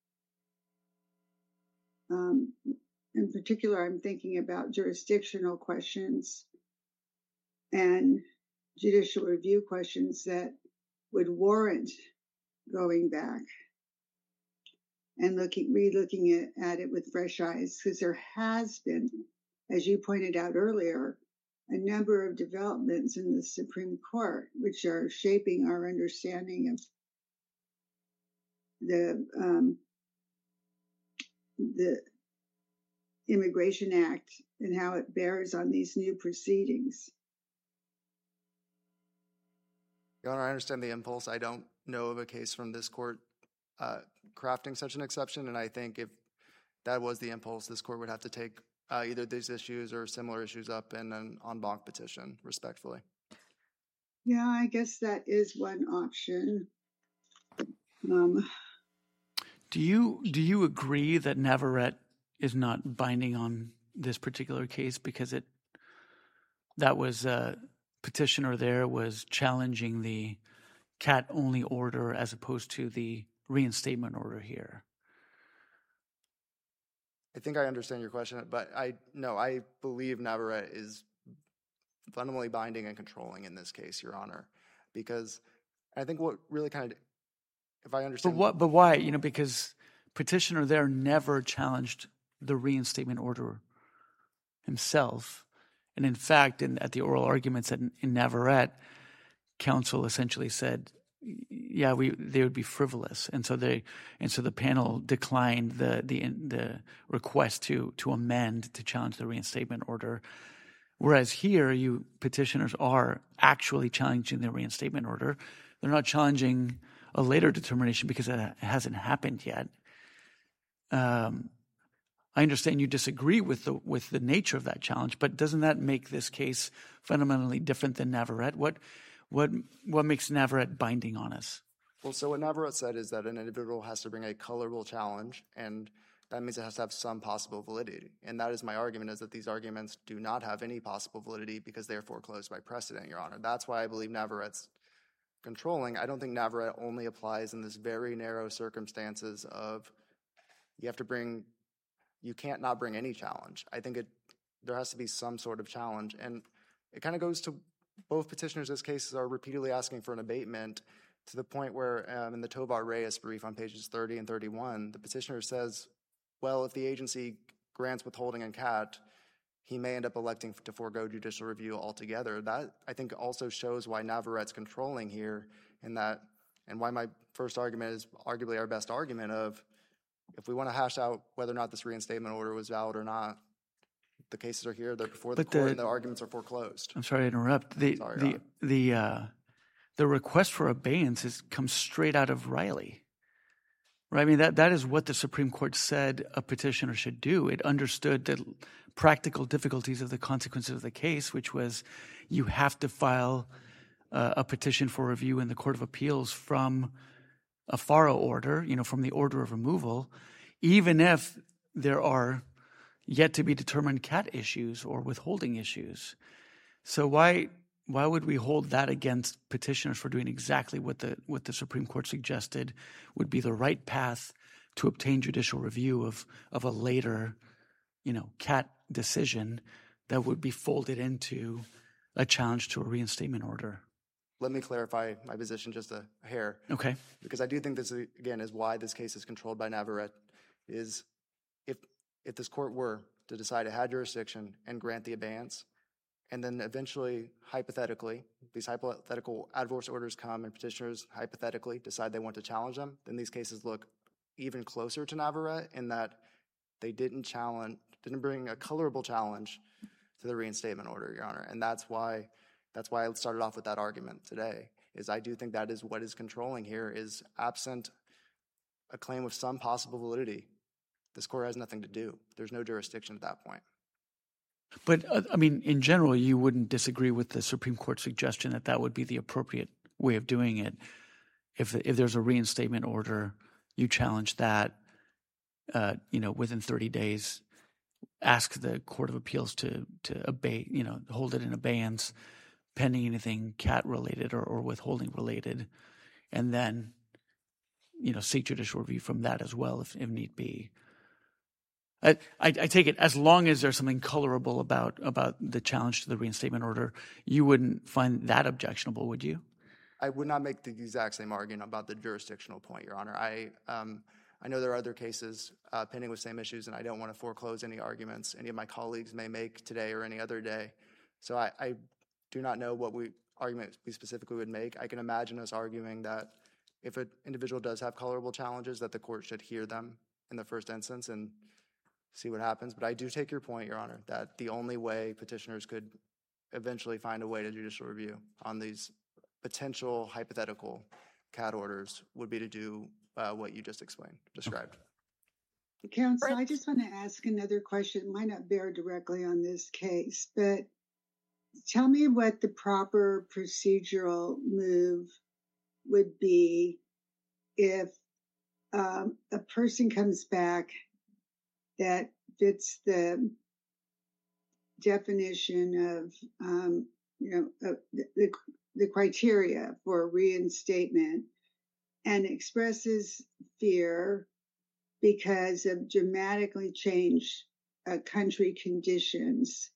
In particular, I'm thinking about jurisdictional questions and judicial review questions that would warrant going back and re-looking at it with fresh eyes, because there has been, as you pointed out earlier, a number of developments in the Supreme Court which are shaping our understanding of the Immigration Act and how it bears on these new proceedings. Your Honor, I understand the impulse. I don't know of a case from this court crafting such an exception, and I think if that was the impulse, this court would have to take either these issues or similar issues up in an en banc petition, respectfully. Yeah, I guess that is one option. Do you agree that Navarrete is not binding on this particular case because that was petitioner there was challenging the CAT-only order as opposed to the reinstatement order here? I think I understand your question, but I believe Navarrete is fundamentally binding and controlling in this case, Your Honor, because I think what really kind of, if I understand. But why? Because petitioner there never challenged the reinstatement order himself. And in fact, at the oral arguments in Navarrete, counsel essentially said, yeah, they would be frivolous, and so the panel declined the request to amend to challenge the reinstatement order. Whereas here, you petitioners are actually challenging the reinstatement order. They're not challenging a later determination because it hasn't happened yet. I understand you disagree with the nature of that challenge, but doesn't that make this case fundamentally different than Navarrete? What makes Navarrete binding on us? Well, so what Navarrete said is that an individual has to bring a colorable challenge, and that means it has to have some possible validity. And that is my argument, is that these arguments do not have any possible validity because they are foreclosed by precedent, Your Honor. That's why I believe Navarrete's controlling. I don't think Navarrete only applies in this very narrow circumstances of you can't not bring any challenge. I think there has to be some sort of challenge. And it kind of goes to both petitioners' cases are repeatedly asking for an abatement to the point where in the Tovar Reyes brief on pages 30 and 31, the petitioner says, well, if the agency grants withholding and CAT, he may end up electing to forego judicial review altogether. That, I think, also shows why Navarrete's controlling here and why my first argument is arguably our best argument of if we want to hash out whether or not this reinstatement order was valid or not, the cases are here, they're before the court, and the arguments are foreclosed. I'm sorry to interrupt. The request for abeyance comes straight out of Riley. Right? I mean, that is what the Supreme Court said a petitioner should do. It understood the practical difficulties of the consequences of the case, which was you have to file a petition for review in the Court of Appeals from a FARA order, from the order of removal, even if there are yet to be determined CAT issues or withholding issues. So why would we hold that against petitioners for doing exactly what the Supreme Court suggested would be the right path to obtain judicial review of a later, CAT decision that would be folded into a challenge to a reinstatement order? Let me clarify my position just a hair. Okay. Because I do think this, again, is why this case is controlled by Navarrete, is if this court were to decide it had jurisdiction and grant the abeyance, and then eventually, hypothetically, these hypothetical adverse orders come and petitioners hypothetically decide they want to challenge them, then these cases look even closer to Navarrete in that they didn't bring a colorable challenge to the reinstatement order, Your Honor. And that's why I started off with that argument today, is I do think that is what is controlling here, is absent a claim of some possible validity, this court has nothing to do. There's no jurisdiction at that point. But, in general, you wouldn't disagree with the Supreme Court suggestion that that would be the appropriate way of doing it. If there's a reinstatement order, you challenge that, within 30 days, ask the Court of Appeals to obey, hold it in abeyance, pending anything CAT-related or withholding-related, and then, seek judicial review from that as well if need be. I take it as long as there's something colorable about the challenge to the reinstatement order, you wouldn't find that objectionable, would you? I would not make the exact same argument about the jurisdictional point, Your Honor. I know there are other cases pending with same issues, and I don't want to foreclose any arguments any of my colleagues may make today or any other day. So I do not know what argument we specifically would make. I can imagine us arguing that if an individual does have colorable challenges, that the court should hear them in the first instance and see what happens. But I do take your point, Your Honor, that the only way petitioners could eventually find a way to judicial review on these potential hypothetical CAT orders would be to do what you just described. Counsel, I just want to ask another question. It might not bear directly on this case, but tell me what the proper procedural move would be if a person comes back that fits the definition of, the criteria for reinstatement and expresses fear because of dramatically changed country conditions.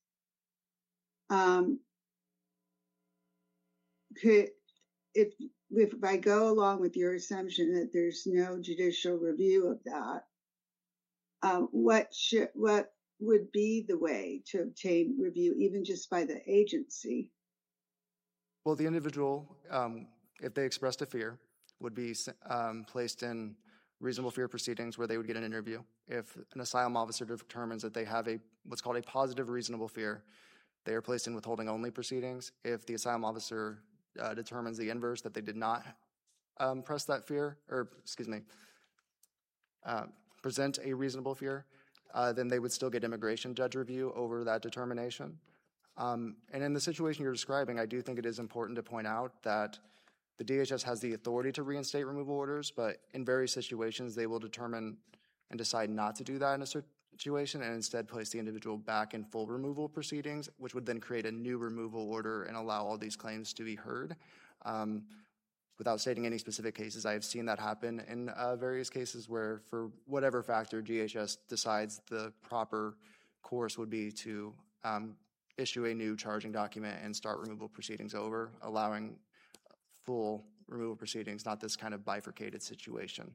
If I go along with your assumption that there's no judicial review of that, what would be the way to obtain review, even just by the agency? Well, the individual, if they expressed a fear, would be placed in reasonable fear proceedings where they would get an interview. If an asylum officer determines that they have what's called a positive reasonable fear, they are placed in withholding only proceedings. If the asylum officer determines the inverse, that they did not present a reasonable fear, then they would still get immigration judge review over that determination. And in the situation you're describing, I do think it is important to point out that the DHS has the authority to reinstate removal orders, but in various situations, they will determine and decide not to do that in a situation and instead place the individual back in full removal proceedings, which would then create a new removal order and allow all these claims to be heard. Without stating any specific cases, I have seen that happen in various cases where, for whatever factor, DHS decides the proper course would be to issue a new charging document and start removal proceedings over, allowing full removal proceedings, not this kind of bifurcated situation.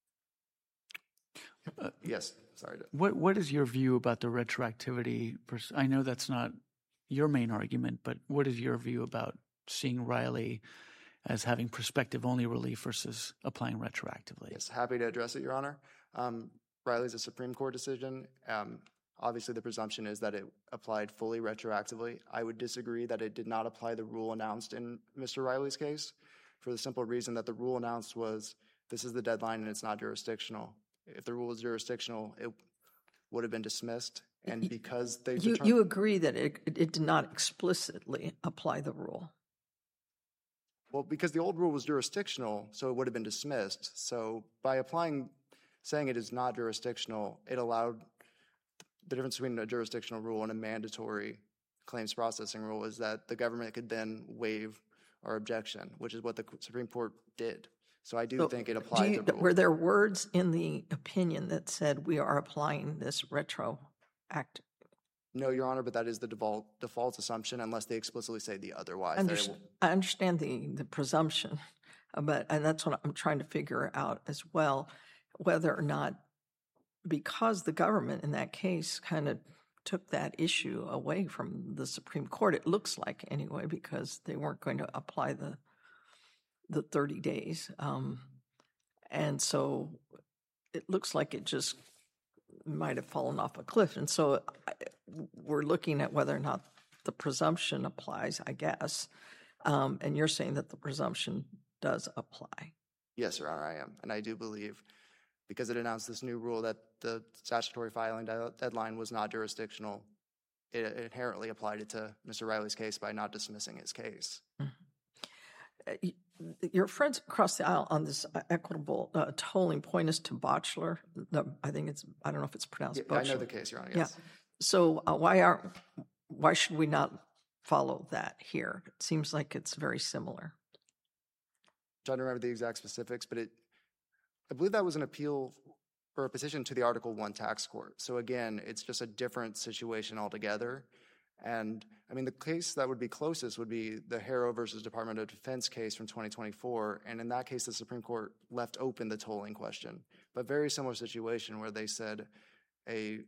Yes, sorry. What is your view about the retroactivity? I know that's not your main argument, but what is your view about seeing Riley as having prospective-only relief versus applying retroactively? Yes, happy to address it, Your Honor. Riley's a Supreme Court decision. Obviously, the presumption is that it applied fully retroactively. I would disagree that it did not apply the rule announced in Mr. Riley's case for the simple reason that the rule announced was this is the deadline and it's not jurisdictional. If the rule was jurisdictional, it would have been dismissed. And because they You agree that it did not explicitly apply the rule? Well, because the old rule was jurisdictional, so it would have been dismissed. So by saying it is not jurisdictional, it allowed the difference between a jurisdictional rule and a mandatory claims processing rule is that the government could then waive our objection, which is what the Supreme Court did. So I do think it applied the rule. Were there words in the opinion that said we are applying this retro act? No, Your Honor, but that is the default assumption unless they explicitly say the otherwise. I understand the presumption, and that's what I'm trying to figure out as well, whether or not, because the government in that case kind of took that issue away from the Supreme Court, it looks like anyway, because they weren't going to apply the 30 days. And so it looks like it just might have fallen off a cliff. And so we're looking at whether or not the presumption applies, I guess. And you're saying that the presumption does apply. Yes, Your Honor, I am. And I do believe, because it announced this new rule that the statutory filing deadline was not jurisdictional, it inherently applied it to Mr. Riley's case by not dismissing his case. Your friends across the aisle on this equitable tolling point us to Bochler. I don't know if it's pronounced Bochler. I know the case, Your Honor, yes. Yeah. So why should we not follow that here? It seems like it's very similar. I'm trying to remember the exact specifics, but I believe that was an appeal or a petition to the Article 1 tax court. So again, it's just a different situation altogether. And I mean, the case that would be closest would be the Harrow versus Department of Defense case from 2024. And in that case, the Supreme Court left open the tolling question. But very similar situation where they said a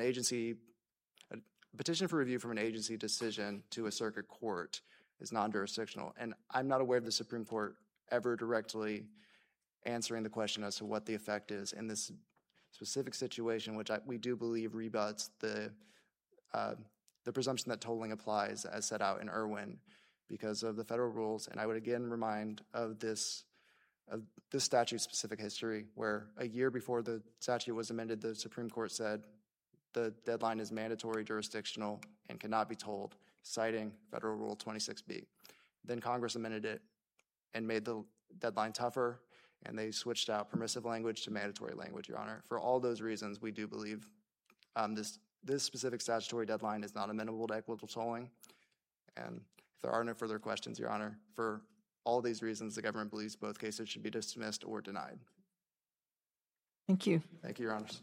petition for review from an agency decision to a circuit court is non-jurisdictional. And I'm not aware of the Supreme Court ever directly answering the question as to what the effect is in this specific situation, which we do believe rebuts the presumption that tolling applies as set out in Irwin because of the federal rules. And I would again remind of this statute's specific history, where a year before the statute was amended, the Supreme Court said the deadline is mandatory, jurisdictional, and cannot be tolled, citing Federal Rule 26B. Then Congress amended it and made the deadline tougher, and they switched out permissive language to mandatory language, Your Honor. For all those reasons, we do believe this specific statutory deadline is not amenable to equitable tolling. And if there are no further questions, Your Honor, for all these reasons, the government believes both cases should be dismissed or denied. Thank you. Thank you, Your Honors.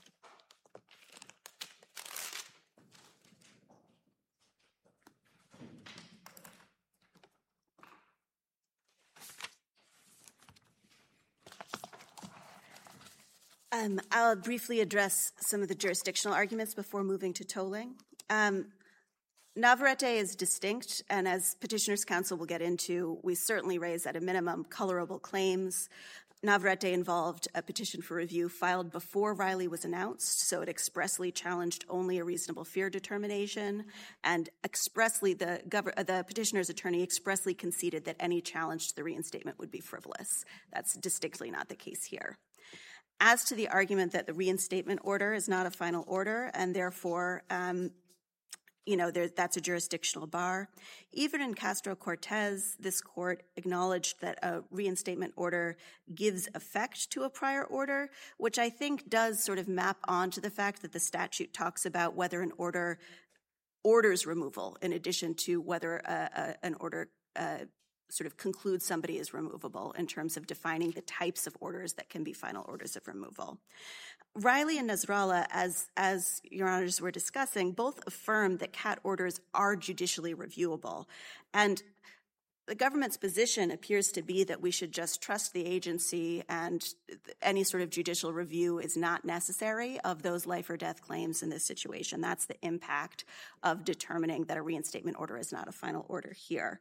I'll briefly address some of the jurisdictional arguments before moving to tolling. Navarrete is distinct, and as Petitioner's Counsel will get into, we certainly raise at a minimum colorable claims. Navarrete involved a petition for review filed before Riley was announced, so it expressly challenged only a reasonable fear determination, and expressly the petitioner's attorney expressly conceded that any challenge to the reinstatement would be frivolous. That's distinctly not the case here. As to the argument that the reinstatement order is not a final order and therefore, that's a jurisdictional bar, even in Castro-Cortez, this court acknowledged that a reinstatement order gives effect to a prior order, which I think does sort of map onto the fact that the statute talks about whether an order orders removal in addition to whether an order sort of concludes somebody is removable in terms of defining the types of orders that can be final orders of removal. Riley and Nasrallah, as Your Honors were discussing, both affirmed that CAT orders are judicially reviewable. And the government's position appears to be that we should just trust the agency and any sort of judicial review is not necessary of those life or death claims in this situation. That's the impact of determining that a reinstatement order is not a final order here.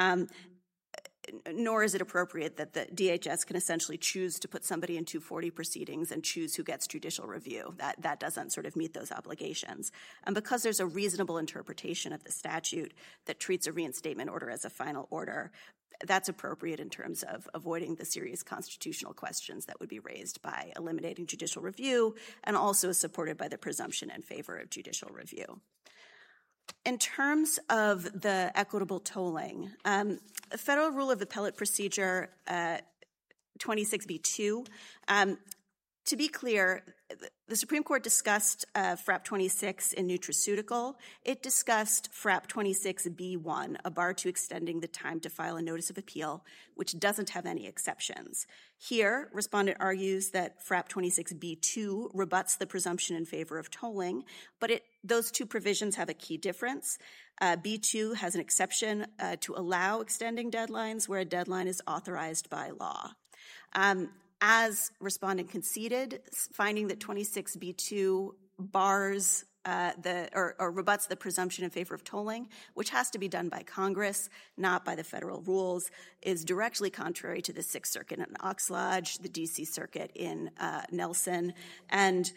Nor is it appropriate that the DHS can essentially choose to put somebody in 240 proceedings and choose who gets judicial review. That doesn't sort of meet those obligations. And because there's a reasonable interpretation of the statute that treats a reinstatement order as a final order, that's appropriate in terms of avoiding the serious constitutional questions that would be raised by eliminating judicial review, and also supported by the presumption in favor of judicial review. In terms of the equitable tolling, Federal Rule of Appellate Procedure 26b-2, to be clear, the Supreme Court discussed FRAP 26 in Nutraceutical. It discussed FRAP 26b-1, a bar to extending the time to file a notice of appeal, which doesn't have any exceptions. Here, respondent argues that FRAP 26b-2 rebuts the presumption in favor of tolling, but those two provisions have a key difference. B-2 has an exception to allow extending deadlines where a deadline is authorized by law. As respondent conceded, finding that 26b-2 bars or rebuts the presumption in favor of tolling, which has to be done by Congress, not by the federal rules, is directly contrary to the Sixth Circuit in Oxlodge, the D.C. Circuit in Nelson, and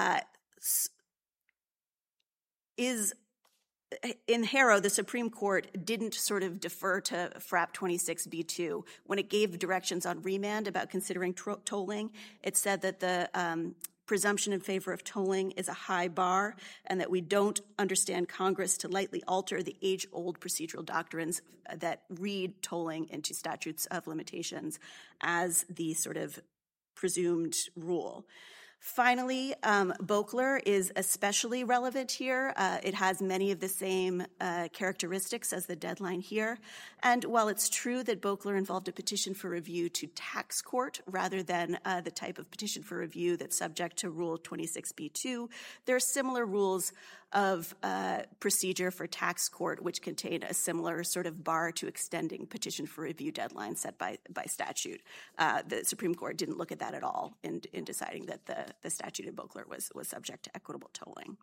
in Harrow, the Supreme Court didn't sort of defer to FRAP 26b-2. When it gave directions on remand about considering tolling, it said that the presumption in favor of tolling is a high bar and that we don't understand Congress to lightly alter the age-old procedural doctrines that read tolling into statutes of limitations as the sort of presumed rule. Finally, Boekler is especially relevant here. It has many of the same characteristics as the deadline here. And while it's true that Boekler involved a petition for review to tax court rather than the type of petition for review that's subject to Rule 26b-2, there are similar rules of procedure for tax court which contain a similar sort of bar to extending petition for review deadlines set by statute. The Supreme Court didn't look at that at all in deciding that the statute in Boekler was subject to equitable tolling.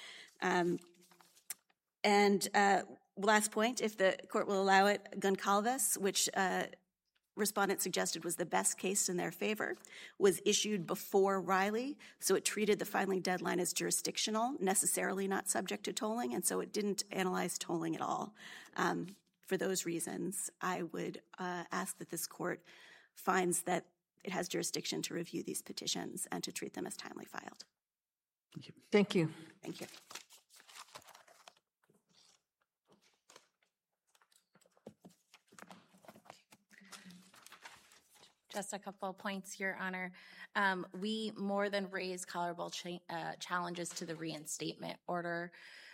Last point, if the court will allow it, Goncalves, which respondent suggested was the best case in their favor, was issued before Riley, so it treated the filing deadline as jurisdictional, necessarily not subject to tolling, and so it didn't analyze tolling at all. For those reasons, I would ask that this court finds that it has jurisdiction to review these petitions and to treat them as timely filed. Thank you. Thank you. Thank you. Just a couple of points, Your Honor. We more than raise colorable challenges to the reinstatement order.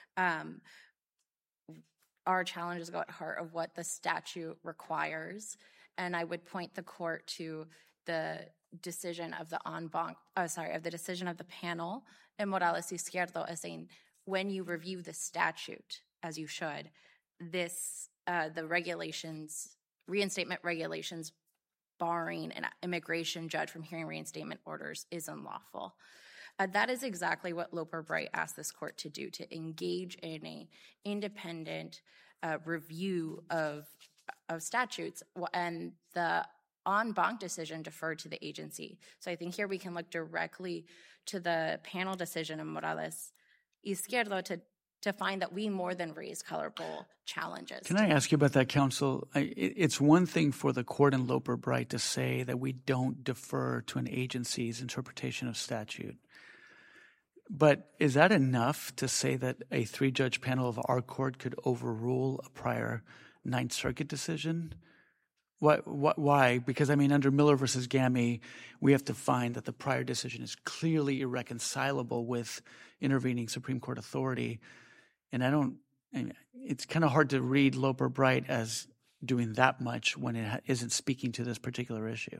Our challenges go at heart of what the statute requires, and I would point the court to the decision of the the decision of the panel in Morales Izquierdo as saying, when you review the statute, as you should, the regulations, reinstatement regulations barring an immigration judge from hearing reinstatement orders is unlawful. That is exactly what Loper Bright asked this court to do, to engage in an independent review of statutes, and the en banc decision deferred to the agency. So I think here we can look directly to the panel decision of Morales Izquierdo to find that we more than raised colorable challenges. Can I ask you about that, counsel? It's one thing for the court in Loper Bright to say that we don't defer to an agency's interpretation of statute. But is that enough to say that a 3-judge panel of our court could overrule a prior Ninth Circuit decision? Why? Because, I mean, under Miller versus GAMI, we have to find that the prior decision is clearly irreconcilable with intervening Supreme Court authority. And it's kind of hard to read Loper Bright as doing that much when it isn't speaking to this particular issue.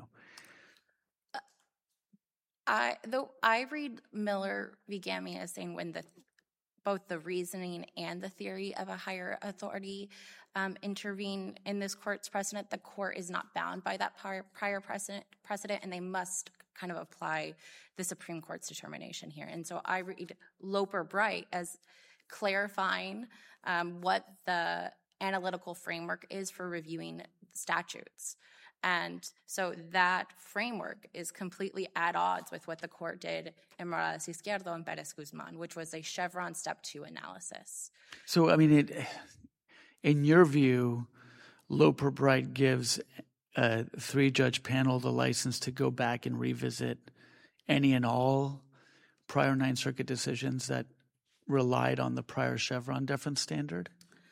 I read Miller v. GAMI as saying when both the reasoning and the theory of a higher authority intervene in this court's precedent, the court is not bound by that prior precedent, and they must kind of apply the Supreme Court's determination here. And so I read Loper Bright as clarifying what the analytical framework is for reviewing statutes. And so that framework is completely at odds with what the court did in Morales Izquierdo and Perez Guzman, which was a Chevron Step 2 analysis. So, I mean, in your view, Loper Bright gives a 3-judge panel the license to go back and revisit any and all prior Ninth Circuit decisions that relied on the prior Chevron deference standard?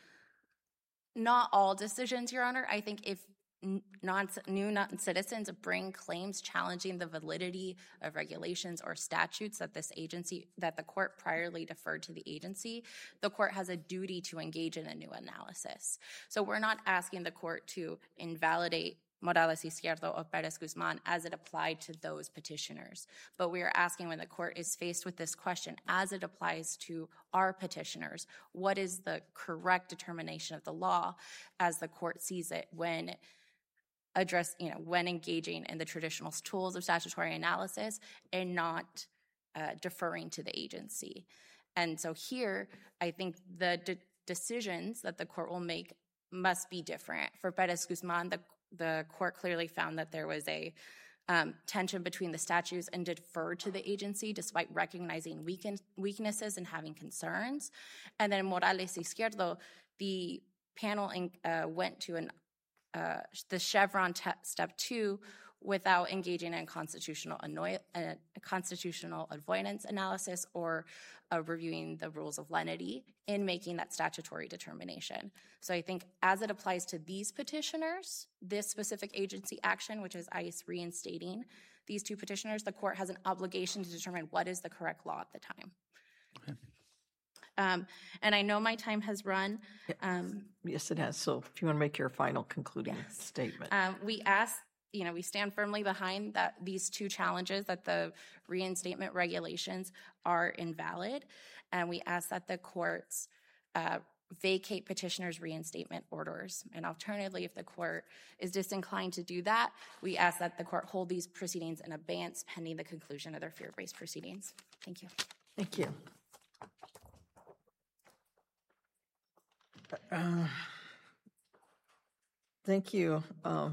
Not all decisions, Your Honor. I think if new non-citizens bring claims challenging the validity of regulations or statutes that the court priorly deferred to the agency, the court has a duty to engage in a new analysis. So we're not asking the court to invalidate Morales Izquierdo or Perez Guzman as it applied to those petitioners. But we are asking, when the court is faced with this question as it applies to our petitioners, what is the correct determination of the law as the court sees it when when engaging in the traditional tools of statutory analysis and not deferring to the agency. And so here, I think the decisions that the court will make must be different. For Perez Guzman, the court clearly found that there was a tension between the statutes and deferred to the agency despite recognizing weaknesses and having concerns. And then Morales Izquierdo, the panel went to the Chevron Step 2 without engaging in constitutional avoidance analysis or reviewing the rules of lenity in making that statutory determination. So I think as it applies to these petitioners, this specific agency action, which is ICE reinstating these two petitioners, the court has an obligation to determine what is the correct law at the time. Okay. And I know my time has run. Yes, it has. So if you want to make your final concluding statement. We stand firmly behind these two challenges, that the reinstatement regulations are invalid. And we ask that the courts vacate petitioners' reinstatement orders. And alternatively, if the court is disinclined to do that, we ask that the court hold these proceedings in abeyance pending the conclusion of their fear-based proceedings. Thank you. Thank you. Thank you,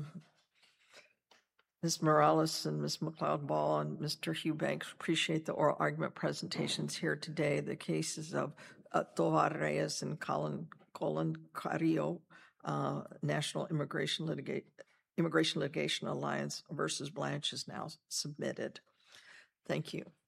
Ms. Morales and Ms. McLeod-Ball and Mr. Hughbanks. Appreciate the oral argument presentations here today. The cases of Tovar Reyes and Colin Carrillo, National Immigration Litigation Alliance versus Blanche is now submitted. Thank you.